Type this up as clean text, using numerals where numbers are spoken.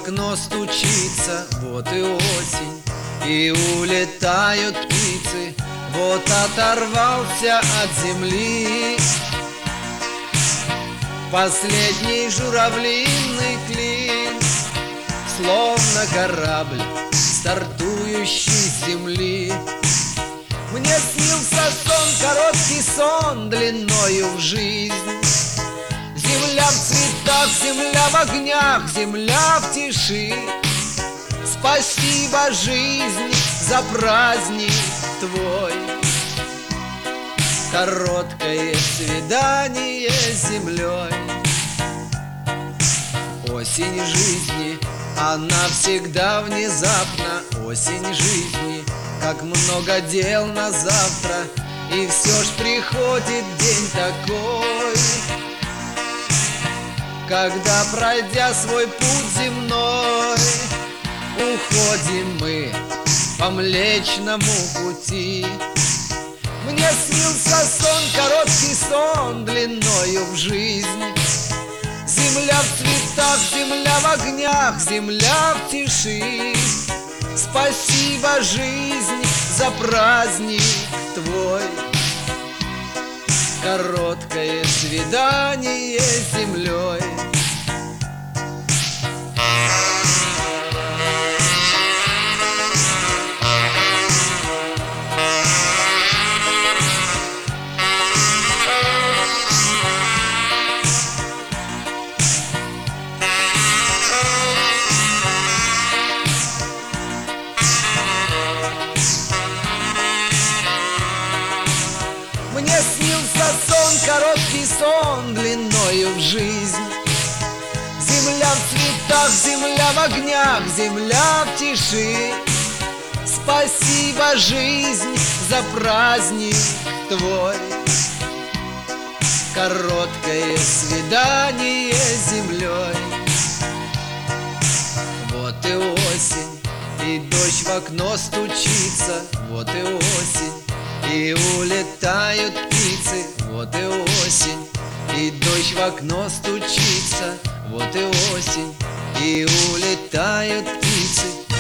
окно стучится, вот и осень, и улетают птицы. Вот оторвался от земли последний журавлиный клин, словно корабль, стартующий с земли. Мне снился сон, короткий сон, длиною в жизнь. Земля в цветах, земля в огнях, земля в тиши. Спасибо, жизнь, за праздник твой. Короткое свидание с землей. Осень жизни, она всегда внезапна. Осень жизни, как много дел на завтра. И все ж приходит день такой, когда, пройдя свой путь земной, уходим мы по Млечному пути. Мне снился сон, короткий сон, длиною в жизнь. Земля в цветах, земля в огнях, земля в тиши. Спасибо, жизнь, за праздник твой. Короткое свидание с землей. Мне снился сон, короткий сон, длиною в жизнь. Земля в цветах, земля в огнях, земля в тиши. Спасибо, жизнь, за праздник твой. Короткое свидание с землей. Вот и осень, и дождь в окно стучится. Вот и осень, и улетают птицы. Вот и осень, и дождь в окно стучится. Вот и осень, и улетают птицы.